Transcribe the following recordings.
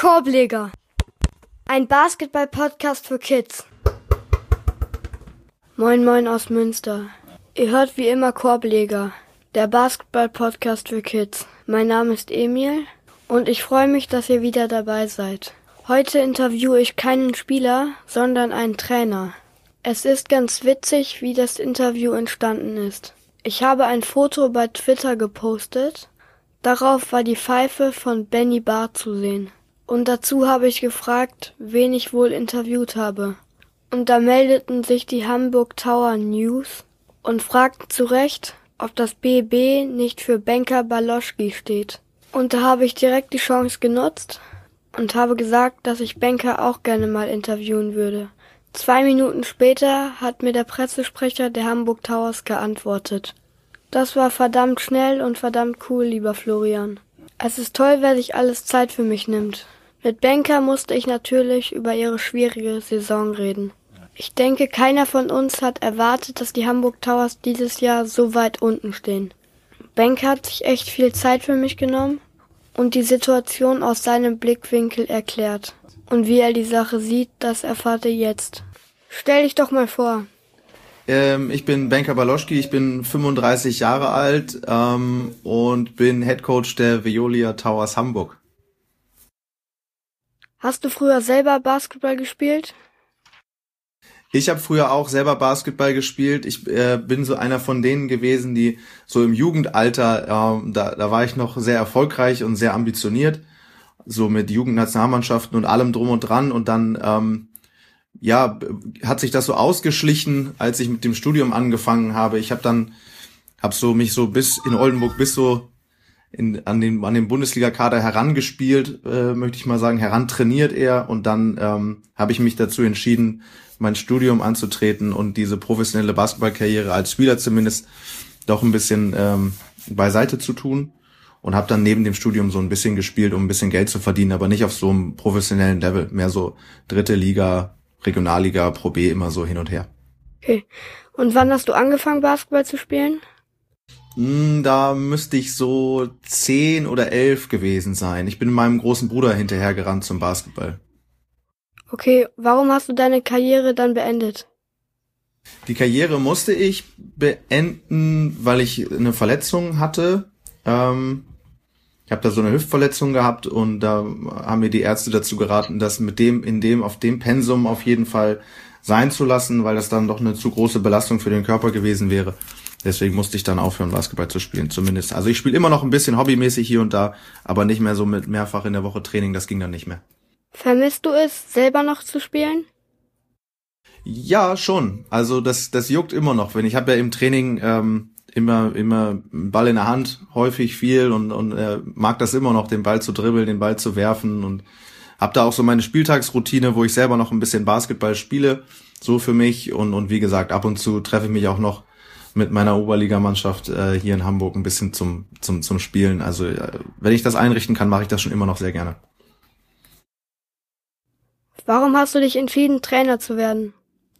Korbleger, ein Basketball-Podcast für Kids. Moin Moin aus Münster. Ihr hört wie immer Korbleger, der Basketball-Podcast für Kids. Mein Name ist Emil und ich freue mich, dass ihr wieder dabei seid. Heute interviewe ich keinen Spieler, sondern einen Trainer. Es ist ganz witzig, wie das Interview entstanden ist. Ich habe ein Foto bei Twitter gepostet. Darauf war die Pfeife von Benny Barr zu sehen. Und dazu habe ich gefragt, wen ich wohl interviewt habe. Und da meldeten sich die Hamburg Tower News und fragten zu Recht, ob das BB nicht für Benka Baloschki steht. Und da habe ich direkt die Chance genutzt und habe gesagt, dass ich Benka auch gerne mal interviewen würde. 2 Minuten später hat mir der Pressesprecher der Hamburg Towers geantwortet. Das war verdammt schnell und verdammt cool, lieber Florian. Es ist toll, wer sich alles Zeit für mich nimmt. Mit Benka musste ich natürlich über ihre schwierige Saison reden. Ich denke, keiner von uns hat erwartet, dass die Hamburg Towers dieses Jahr so weit unten stehen. Benka hat sich echt viel Zeit für mich genommen und die Situation aus seinem Blickwinkel erklärt. Und wie er die Sache sieht, das erfahrt ihr jetzt. Stell dich doch mal vor. Ich bin Benka Baloschki, ich bin 35 Jahre alt und bin Headcoach der Veolia Towers Hamburg. Hast du früher selber Basketball gespielt? Ich habe früher auch selber Basketball gespielt. Ich bin so einer von denen gewesen, die so im Jugendalter, da war ich noch sehr erfolgreich und sehr ambitioniert, so mit Jugendnationalmannschaften und allem drum und dran. Und dann hat sich das so ausgeschlichen, als ich mit dem Studium angefangen habe. Ich habe mich so bis in Oldenburg bis so an den Bundesliga-Kader herangespielt, möchte ich mal sagen, herantrainiert eher. Und dann habe ich mich dazu entschieden, mein Studium anzutreten und diese professionelle Basketballkarriere als Spieler zumindest doch ein bisschen beiseite zu tun. Und habe dann neben dem Studium so ein bisschen gespielt, um ein bisschen Geld zu verdienen, aber nicht auf so einem professionellen Level. Mehr so 3. Liga, Regionalliga, Pro B, immer so hin und her. Okay. Und wann hast du angefangen, Basketball zu spielen? Da müsste ich so 10 oder 11 gewesen sein. Ich bin meinem großen Bruder hinterhergerannt zum Basketball. Okay, warum hast du deine Karriere dann beendet? Die Karriere musste ich beenden, weil ich eine Verletzung hatte. Ich habe da so eine Hüftverletzung gehabt und da haben mir die Ärzte dazu geraten, das auf dem Pensum auf jeden Fall sein zu lassen, weil das dann doch eine zu große Belastung für den Körper gewesen wäre. Deswegen musste ich dann aufhören, Basketball zu spielen, zumindest. Also ich spiele immer noch ein bisschen hobbymäßig hier und da, aber nicht mehr so mit mehrfach in der Woche Training, das ging dann nicht mehr. Vermisst du es, selber noch zu spielen? Ja, schon. Also das juckt immer noch. Ich habe ja im Training immer einen Ball in der Hand, häufig viel und mag das immer noch, den Ball zu dribbeln, den Ball zu werfen und habe da auch so meine Spieltagsroutine, wo ich selber noch ein bisschen Basketball spiele, so für mich und wie gesagt, ab und zu treffe ich mich auch noch mit meiner Oberligamannschaft hier in Hamburg ein bisschen zum Spielen. Also wenn ich das einrichten kann, mache ich das schon immer noch sehr gerne. Warum hast du dich entschieden, Trainer zu werden?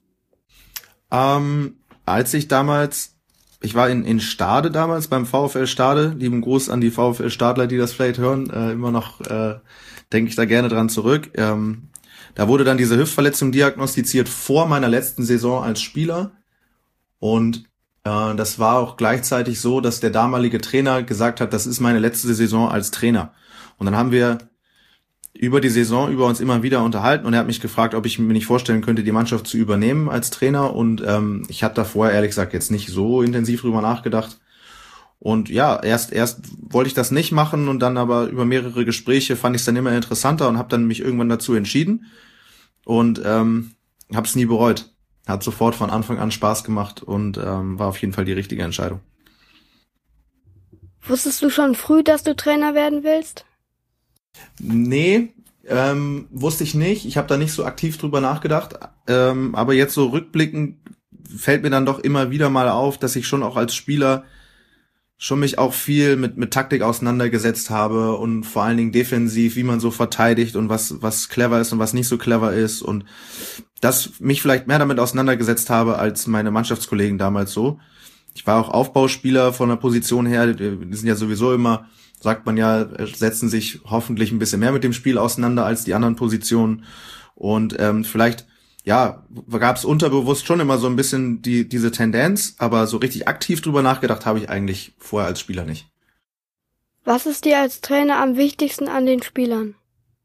Als ich war in Stade damals beim VfL Stade, lieben Gruß an die VfL Stadler, die das vielleicht hören, immer noch denke ich da gerne dran zurück. Da wurde dann diese Hüftverletzung diagnostiziert vor meiner letzten Saison als Spieler und das war auch gleichzeitig so, dass der damalige Trainer gesagt hat, das ist meine letzte Saison als Trainer. Und dann haben wir über die Saison über uns immer wieder unterhalten und er hat mich gefragt, ob ich mir nicht vorstellen könnte, die Mannschaft zu übernehmen als Trainer und ich hatte da vorher ehrlich gesagt jetzt nicht so intensiv drüber nachgedacht und ja, erst wollte ich das nicht machen und dann aber über mehrere Gespräche fand ich es dann immer interessanter und habe dann mich irgendwann dazu entschieden und habe es nie bereut. Hat sofort von Anfang an Spaß gemacht und war auf jeden Fall die richtige Entscheidung. Wusstest du schon früh, dass du Trainer werden willst? Nee, wusste ich nicht. Ich habe da nicht so aktiv drüber nachgedacht. Aber jetzt so rückblickend fällt mir dann doch immer wieder mal auf, dass ich schon auch als Spieler schon mich auch viel mit Taktik auseinandergesetzt habe und vor allen Dingen defensiv, wie man so verteidigt und was clever ist und was nicht so clever ist und dass mich vielleicht mehr damit auseinandergesetzt habe als meine Mannschaftskollegen damals so. Ich war auch Aufbauspieler von der Position her. Die sind ja sowieso immer, sagt man ja, setzen sich hoffentlich ein bisschen mehr mit dem Spiel auseinander als die anderen Positionen. Und vielleicht, ja, gab es unterbewusst schon immer so ein bisschen diese Tendenz, aber so richtig aktiv drüber nachgedacht habe ich eigentlich vorher als Spieler nicht. Was ist dir als Trainer am wichtigsten an den Spielern?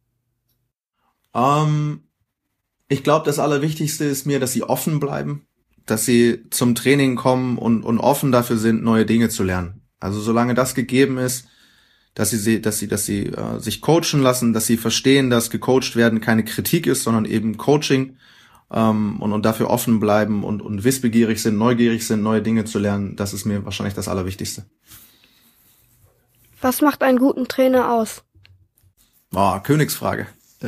Ich glaube, das Allerwichtigste ist mir, dass sie offen bleiben, dass sie zum Training kommen und offen dafür sind, neue Dinge zu lernen. Also solange das gegeben ist, dass sie sich coachen lassen, dass sie verstehen, dass gecoacht werden keine Kritik ist, sondern eben Coaching, und dafür offen bleiben und wissbegierig sind, neugierig sind, neue Dinge zu lernen, das ist mir wahrscheinlich das Allerwichtigste. Was macht einen guten Trainer aus? Königsfrage.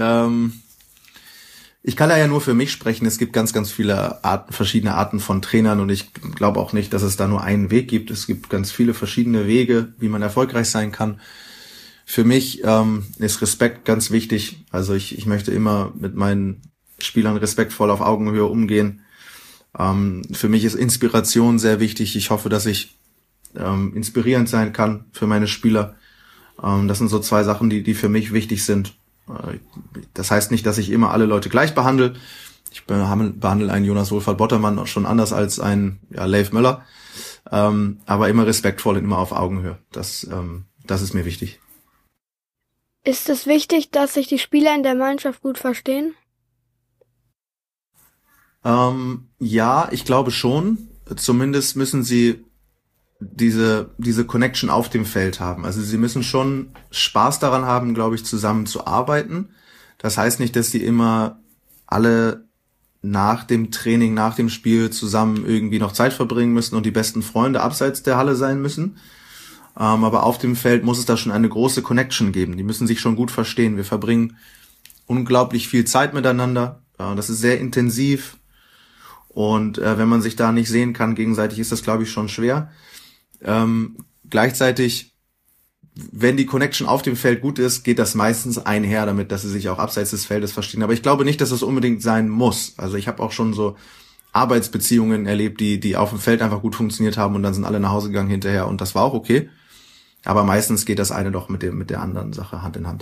Ich kann ja nur für mich sprechen. Es gibt ganz, ganz viele verschiedene Arten von Trainern und ich glaube auch nicht, dass es da nur einen Weg gibt. Es gibt ganz viele verschiedene Wege, wie man erfolgreich sein kann. Für mich ist Respekt ganz wichtig. Also ich möchte immer mit meinen Spielern respektvoll auf Augenhöhe umgehen. Für mich ist Inspiration sehr wichtig. Ich hoffe, dass ich inspirierend sein kann für meine Spieler. Das sind so zwei Sachen, die für mich wichtig sind. Das heißt nicht, dass ich immer alle Leute gleich behandle. Ich behandle einen Jonas Wohlfahrt-Bottermann schon anders als einen Leif Möller. Aber immer respektvoll und immer auf Augenhöhe. Das ist mir wichtig. Ist es wichtig, dass sich die Spieler in der Mannschaft gut verstehen? Ja, ich glaube schon. Zumindest müssen sie diese Connection auf dem Feld haben. Also sie müssen schon Spaß daran haben, glaube ich, zusammen zu arbeiten. Das heißt nicht, dass sie immer alle nach dem Training, nach dem Spiel zusammen irgendwie noch Zeit verbringen müssen und die besten Freunde abseits der Halle sein müssen. Aber auf dem Feld muss es da schon eine große Connection geben. Die müssen sich schon gut verstehen. Wir verbringen unglaublich viel Zeit miteinander. Das ist sehr intensiv. Und wenn man sich da nicht sehen kann gegenseitig, ist das, glaube ich, schon schwer. Gleichzeitig, wenn die Connection auf dem Feld gut ist, geht das meistens einher damit, dass sie sich auch abseits des Feldes verstehen. Aber ich glaube nicht, dass es unbedingt sein muss. Also ich habe auch schon so Arbeitsbeziehungen erlebt, die auf dem Feld einfach gut funktioniert haben und dann sind alle nach Hause gegangen hinterher und das war auch okay. Aber meistens geht das eine doch mit der anderen Sache Hand in Hand.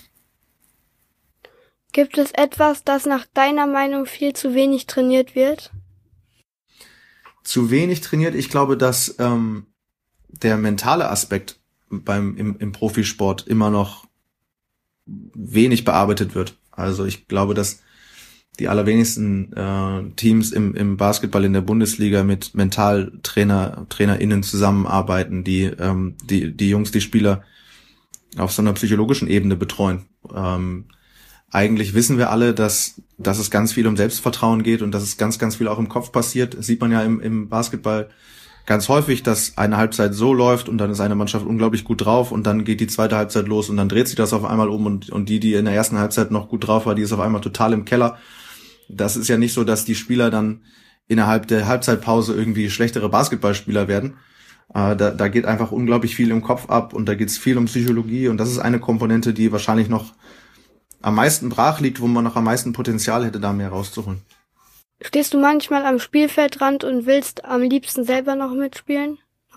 Gibt es etwas, das nach deiner Meinung viel zu wenig trainiert wird? Zu wenig trainiert? Ich glaube, dass der mentale Aspekt im Profisport immer noch wenig bearbeitet wird. Also ich glaube, dass die allerwenigsten Teams im Basketball in der Bundesliga mit TrainerInnen zusammenarbeiten, die Jungs, die Spieler auf so einer psychologischen Ebene betreuen. Eigentlich wissen wir alle, dass es ganz viel um Selbstvertrauen geht und dass es ganz, ganz viel auch im Kopf passiert. Das sieht man ja im Basketball ganz häufig, dass eine Halbzeit so läuft und dann ist eine Mannschaft unglaublich gut drauf und dann geht die zweite Halbzeit los und dann dreht sich das auf einmal um und die in der ersten Halbzeit noch gut drauf war, die ist auf einmal total im Keller. Das ist ja nicht so, dass die Spieler dann innerhalb der Halbzeitpause irgendwie schlechtere Basketballspieler werden. Da geht einfach unglaublich viel im Kopf ab und da geht es viel um Psychologie und das ist eine Komponente, die wahrscheinlich noch am meisten brach liegt, wo man noch am meisten Potenzial hätte, da mehr rauszuholen. Stehst du manchmal am Spielfeldrand und willst am liebsten selber noch mitspielen?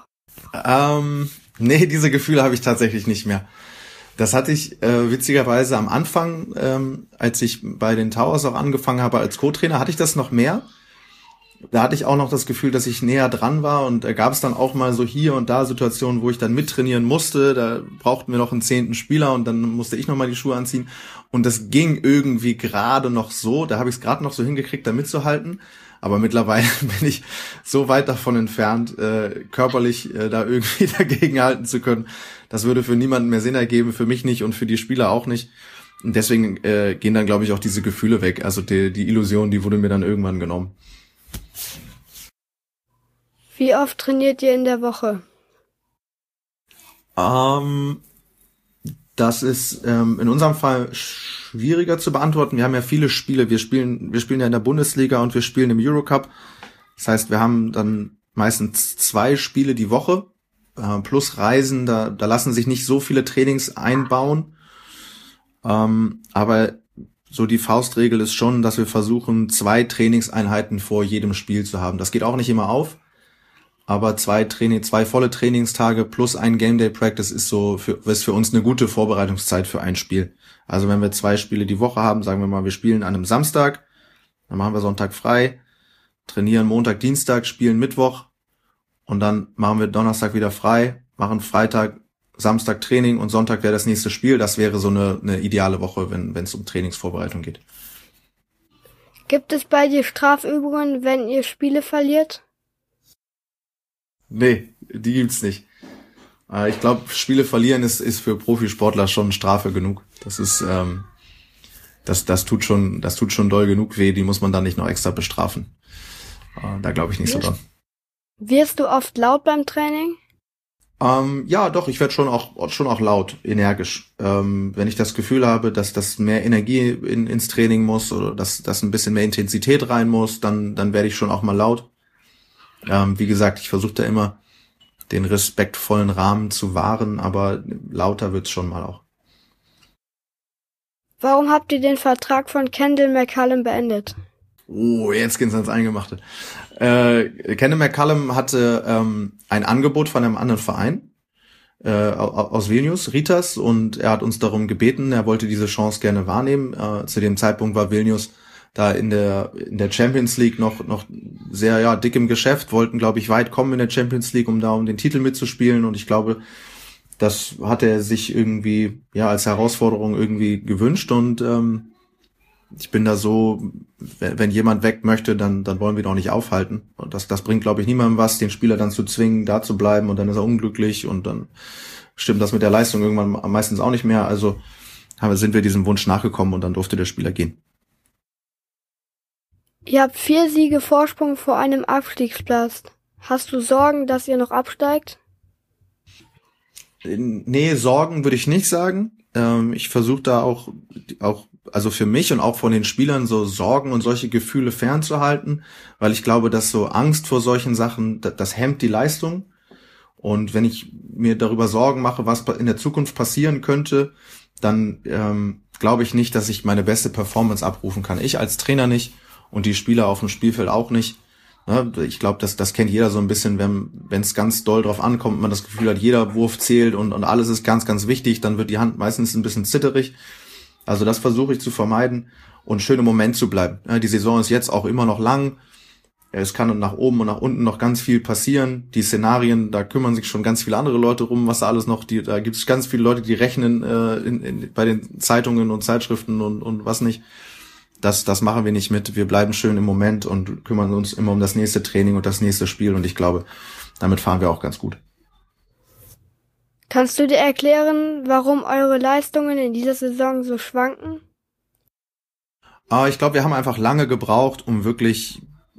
Nee, diese Gefühle habe ich tatsächlich nicht mehr. Das hatte ich witzigerweise am Anfang, als ich bei den Towers auch angefangen habe als Co-Trainer, hatte ich das noch mehr. Da hatte ich auch noch das Gefühl, dass ich näher dran war und da gab es dann auch mal so hier und da Situationen, wo ich dann mittrainieren musste. Da brauchten wir noch einen 10. Spieler und dann musste ich nochmal die Schuhe anziehen. Und das ging irgendwie gerade noch so. Da habe ich es gerade noch so hingekriegt, da mitzuhalten. Aber mittlerweile bin ich so weit davon entfernt, körperlich da irgendwie dagegenhalten zu können. Das würde für niemanden mehr Sinn ergeben, für mich nicht und für die Spieler auch nicht. Und deswegen gehen dann, glaube ich, auch diese Gefühle weg. Also die Illusion, die wurde mir dann irgendwann genommen. Wie oft trainiert ihr in der Woche? Das ist in unserem Fall schwieriger zu beantworten. Wir haben ja viele Spiele. Wir spielen ja in der Bundesliga und wir spielen im Eurocup. Das heißt, wir haben dann meistens 2 Spiele die Woche plus Reisen. Da lassen sich nicht so viele Trainings einbauen. Aber so die Faustregel ist schon, dass wir versuchen, 2 Trainingseinheiten vor jedem Spiel zu haben. Das geht auch nicht immer auf. aber zwei volle Trainingstage plus ein Game Day Practice ist für uns eine gute Vorbereitungszeit für ein Spiel. Also wenn wir 2 Spiele die Woche haben, sagen wir mal, wir spielen an einem Samstag, dann machen wir Sonntag frei, trainieren Montag, Dienstag, spielen Mittwoch und dann machen wir Donnerstag wieder frei, machen Freitag, Samstag Training und Sonntag wäre das nächste Spiel. Das wäre so eine ideale Woche, wenn es um Trainingsvorbereitung geht. Gibt es bei dir Strafübungen, wenn ihr Spiele verliert? Nee, die gibt's nicht. Ich glaube, Spiele verlieren ist für Profisportler schon Strafe genug. Das ist, das tut schon doll genug weh, die muss man dann nicht noch extra bestrafen. Da glaube ich nicht so dran. Wirst du oft laut beim Training? Ja, doch, ich werde schon auch laut, energisch. Wenn ich das Gefühl habe, dass das mehr Energie ins Training muss oder dass ein bisschen mehr Intensität rein muss, dann werde ich schon auch mal laut. Wie gesagt, ich versuche da immer den respektvollen Rahmen zu wahren, aber lauter wird's schon mal auch. Warum habt ihr den Vertrag von Kendall McCallum beendet? Oh, jetzt geht's ans Eingemachte. Kendall McCallum hatte ein Angebot von einem anderen Verein aus Vilnius, Ritas, und er hat uns darum gebeten, er wollte diese Chance gerne wahrnehmen. Zu dem Zeitpunkt war Vilnius da in der Champions League noch sehr dick im Geschäft, wollten, glaube ich, weit kommen in der Champions League, um den Titel mitzuspielen, und ich glaube, das hat er sich irgendwie als Herausforderung irgendwie gewünscht, und ich bin da so, wenn jemand weg möchte, dann wollen wir ihn auch nicht aufhalten. Und das bringt, glaube ich, niemandem was, den Spieler dann zu zwingen, da zu bleiben, und dann ist er unglücklich und dann stimmt das mit der Leistung irgendwann meistens auch nicht mehr. Also sind wir diesem Wunsch nachgekommen und dann durfte der Spieler gehen. Ihr habt 4 Siege Vorsprung vor einem Abstiegsplatz. Hast du Sorgen, dass ihr noch absteigt? Nee, Sorgen würde ich nicht sagen. Ich versuche da auch also für mich und auch von den Spielern so Sorgen und solche Gefühle fernzuhalten, weil ich glaube, dass so Angst vor solchen Sachen, das hemmt die Leistung. Und wenn ich mir darüber Sorgen mache, was in der Zukunft passieren könnte, dann glaube ich nicht, dass ich meine beste Performance abrufen kann. Ich als Trainer nicht und die Spieler auf dem Spielfeld auch nicht. Ich glaube, das kennt jeder so ein bisschen, wenn es ganz doll drauf ankommt, man das Gefühl hat, jeder Wurf zählt und alles ist ganz, ganz wichtig, dann wird die Hand meistens ein bisschen zitterig. Also das versuche ich zu vermeiden und schön im Moment zu bleiben. Die Saison ist jetzt auch immer noch lang. Es kann nach oben und nach unten noch ganz viel passieren. Die Szenarien, da kümmern sich schon ganz viele andere Leute rum, was da alles noch, da gibt es ganz viele Leute, die rechnen bei den Zeitungen und Zeitschriften und was nicht. Das machen wir nicht mit. Wir bleiben schön im Moment und kümmern uns immer um das nächste Training und das nächste Spiel. Und ich glaube, damit fahren wir auch ganz gut. Kannst du dir erklären, warum eure Leistungen in dieser Saison so schwanken? Ich glaube, wir haben einfach lange gebraucht, um wirklich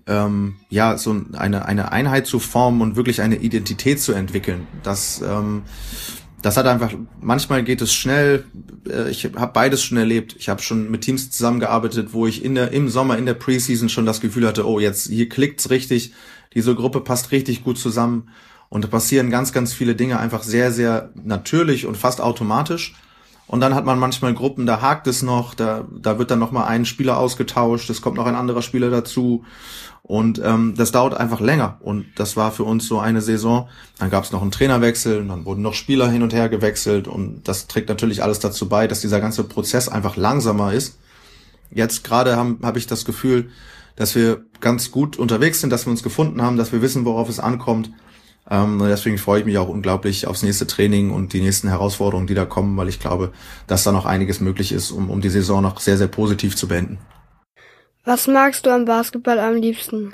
so eine Einheit zu formen und wirklich eine Identität zu entwickeln. Das hat einfach, manchmal geht es schnell. Ich habe beides schon erlebt. Ich habe schon mit Teams zusammengearbeitet, wo ich im Sommer, in der Preseason schon das Gefühl hatte, oh, jetzt hier klickt's richtig, diese Gruppe passt richtig gut zusammen. Und da passieren ganz, ganz viele Dinge einfach sehr, sehr natürlich und fast automatisch. Und dann hat man manchmal Gruppen, da hakt es noch, da wird dann nochmal ein Spieler ausgetauscht, es kommt noch ein anderer Spieler dazu. Und das dauert einfach länger. Und das war für uns so eine Saison. Dann gab es noch einen Trainerwechsel, und dann wurden noch Spieler hin und her gewechselt. Und das trägt natürlich alles dazu bei, dass dieser ganze Prozess einfach langsamer ist. Jetzt gerade habe ich das Gefühl, dass wir ganz gut unterwegs sind, dass wir uns gefunden haben, dass wir wissen, worauf es ankommt. Und deswegen freue ich mich auch unglaublich aufs nächste Training und die nächsten Herausforderungen, die da kommen, weil ich glaube, dass da noch einiges möglich ist, um die Saison noch sehr, sehr positiv zu beenden. Was magst du am Basketball am liebsten?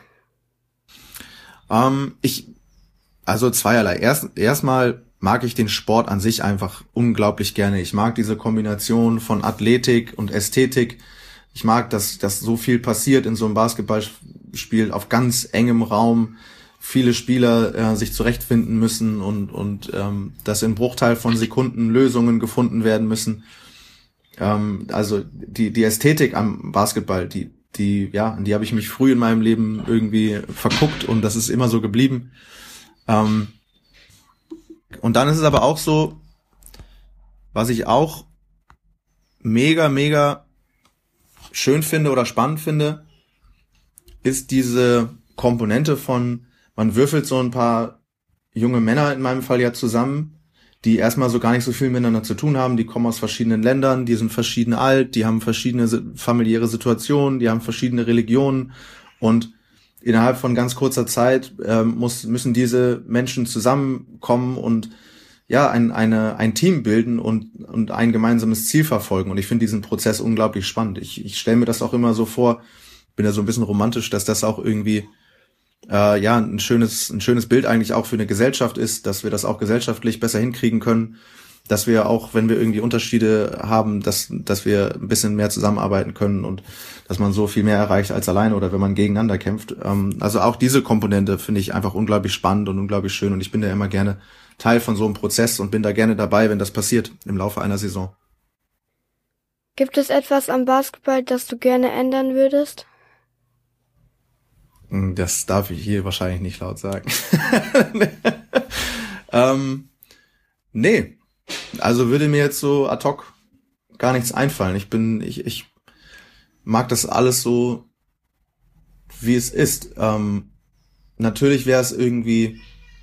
Also zweierlei. Erstmal mag ich den Sport an sich einfach unglaublich gerne. Ich mag diese Kombination von Athletik und Ästhetik. Ich mag, dass so viel passiert in so einem Basketballspiel auf ganz engem Raum. Viele Spieler sich zurechtfinden müssen und dass in Bruchteil von Sekunden Lösungen gefunden werden müssen. Also die Ästhetik am Basketball, an die habe ich mich früh in meinem Leben irgendwie verguckt, und das ist immer so geblieben. Und dann ist es aber auch so, was ich auch mega, mega schön finde oder spannend finde, ist diese Komponente von man würfelt so ein paar junge Männer in meinem Fall ja zusammen, die erstmal so gar nicht so viel miteinander zu tun haben. Die kommen aus verschiedenen Ländern, die sind verschieden alt, die haben verschiedene familiäre Situationen, die haben verschiedene Religionen und innerhalb von ganz kurzer Zeit müssen diese Menschen zusammenkommen und ja ein Team bilden und ein gemeinsames Ziel verfolgen. Und ich finde diesen Prozess unglaublich spannend. Ich stelle mir das auch immer so vor, bin ja so ein bisschen romantisch, dass das auch irgendwie ein schönes Bild eigentlich auch für eine Gesellschaft ist, dass wir das auch gesellschaftlich besser hinkriegen können, dass wir auch, wenn wir irgendwie Unterschiede haben, dass wir ein bisschen mehr zusammenarbeiten können und dass man so viel mehr erreicht als alleine oder wenn man gegeneinander kämpft. Also auch diese Komponente finde ich einfach unglaublich spannend und unglaublich schön und ich bin da immer gerne Teil von so einem Prozess und bin da gerne dabei, wenn das passiert im Laufe einer Saison. Gibt es etwas am Basketball, das du gerne ändern würdest? Das darf ich hier wahrscheinlich nicht laut sagen. Nee. Also würde mir jetzt so ad hoc gar nichts einfallen. Ich mag das alles so, wie es ist. Natürlich wäre es irgendwie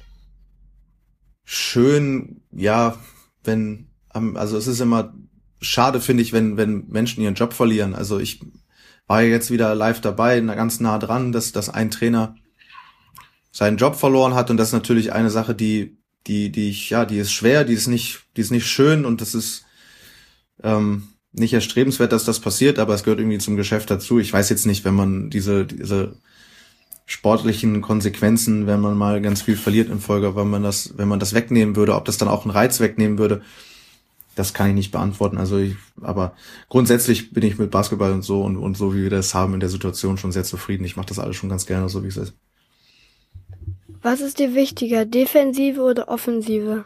schön, ja, also es ist immer schade, finde ich, wenn Menschen ihren Job verlieren. Also ich war ja jetzt wieder live dabei, ganz nah dran, dass ein Trainer seinen Job verloren hat und das ist natürlich eine Sache, die ist schwer, die ist nicht schön und das ist nicht erstrebenswert, dass das passiert, aber es gehört irgendwie zum Geschäft dazu. Ich weiß jetzt nicht, wenn man diese sportlichen Konsequenzen, wenn man mal ganz viel verliert in Folge, wenn man das wegnehmen würde, ob das dann auch einen Reiz wegnehmen würde, das kann ich nicht beantworten. Aber grundsätzlich bin ich mit Basketball und so wie wir das haben in der Situation schon sehr zufrieden. Ich mache das alles schon ganz gerne, so wie es ist. Was ist dir wichtiger, Defensive oder Offensive?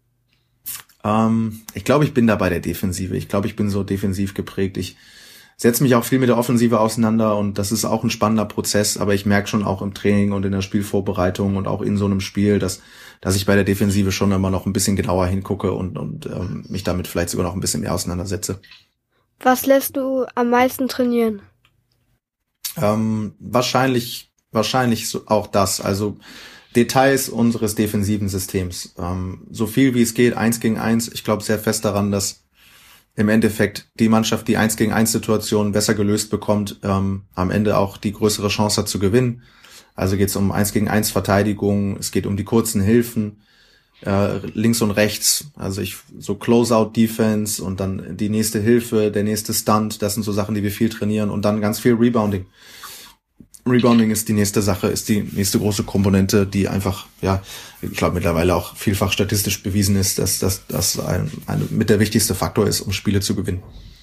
Ich glaube, ich bin da bei der Defensive. Ich glaube, ich bin so defensiv geprägt. Ich setze mich auch viel mit der Offensive auseinander und das ist auch ein spannender Prozess, aber ich merke schon auch im Training und in der Spielvorbereitung und auch in so einem Spiel, dass ich bei der Defensive schon immer noch ein bisschen genauer hingucke und mich damit vielleicht sogar noch ein bisschen mehr auseinandersetze. Was lässt du am meisten trainieren? Wahrscheinlich so auch das, also Details unseres defensiven Systems. So viel wie es geht, 1 gegen 1. Ich glaube sehr fest daran, dass im Endeffekt die Mannschaft die 1 gegen 1 Situation besser gelöst bekommt, am Ende auch die größere Chance hat zu gewinnen. Also geht es um 1 gegen 1 Verteidigung, es geht um die kurzen Hilfen, links und rechts, also so Closeout-Defense und dann die nächste Hilfe, der nächste Stunt, das sind so Sachen, die wir viel trainieren und dann ganz viel Rebounding. Rebounding ist die nächste Sache, ist die nächste große Komponente, die einfach, ja, ich glaube mittlerweile auch vielfach statistisch bewiesen ist, dass das ein mit der wichtigste Faktor ist, um Spiele zu gewinnen.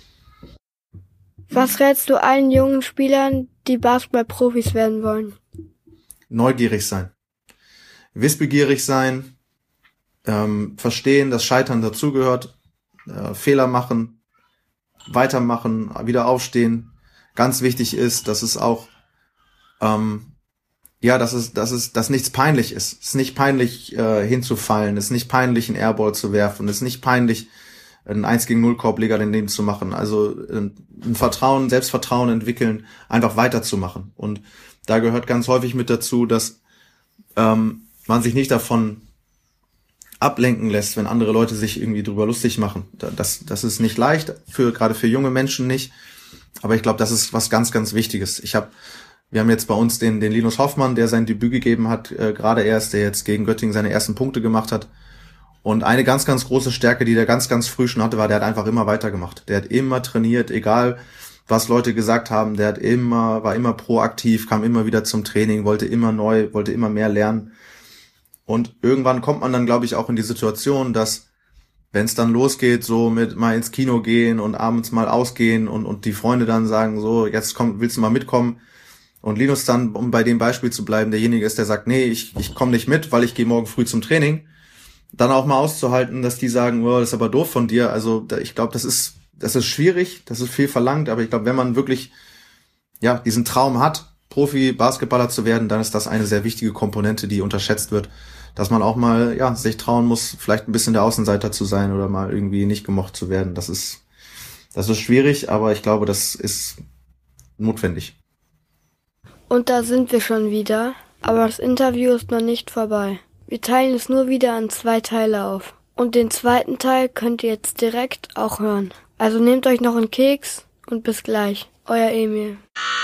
Was rätst du allen jungen Spielern, die Basketball-Profis werden wollen? Neugierig sein, wissbegierig sein, verstehen, dass Scheitern dazugehört, Fehler machen, weitermachen, wieder aufstehen. Ganz wichtig ist, dass es auch dass nichts peinlich ist. Es ist nicht peinlich hinzufallen, es ist nicht peinlich einen Airball zu werfen, es ist nicht peinlich einen 1 gegen 0 Korbleger daneben zu machen. Also ein Selbstvertrauen entwickeln, einfach weiterzumachen. Und da gehört ganz häufig mit dazu, dass man sich nicht davon ablenken lässt, wenn andere Leute sich irgendwie drüber lustig machen. Das ist nicht leicht, gerade für junge Menschen nicht. Aber ich glaube, das ist was ganz, ganz Wichtiges. Wir haben jetzt bei uns den Linus Hoffmann, der sein Debüt gegeben hat, gerade erst, der jetzt gegen Göttingen seine ersten Punkte gemacht hat. Und eine ganz, ganz große Stärke, die der ganz, ganz früh schon hatte, war, der hat einfach immer weitergemacht. Der hat immer trainiert, egal was Leute gesagt haben, war immer proaktiv, kam immer wieder zum Training, wollte immer mehr lernen. Und irgendwann kommt man dann, glaube ich, auch in die Situation, dass, wenn es dann losgeht, so mit mal ins Kino gehen und abends mal ausgehen und die Freunde dann sagen, so, jetzt willst du mal mitkommen? Und Linus dann, um bei dem Beispiel zu bleiben, derjenige ist, der sagt, nee, ich komme nicht mit, weil ich gehe morgen früh zum Training. Dann auch mal auszuhalten, dass die sagen, oh, das ist aber doof von dir. Also ich glaube, das ist schwierig, das ist viel verlangt, aber ich glaube, wenn man wirklich diesen Traum hat, Profi-Basketballer zu werden, dann ist das eine sehr wichtige Komponente, die unterschätzt wird, dass man auch mal sich trauen muss, vielleicht ein bisschen der Außenseiter zu sein oder mal irgendwie nicht gemocht zu werden. Das ist schwierig, aber ich glaube, das ist notwendig. Und da sind wir schon wieder. Aber das Interview ist noch nicht vorbei. Wir teilen es nur wieder in 2 Teile auf. Und den zweiten Teil könnt ihr jetzt direkt auch hören. Also nehmt euch noch einen Keks und bis gleich. Euer Emil.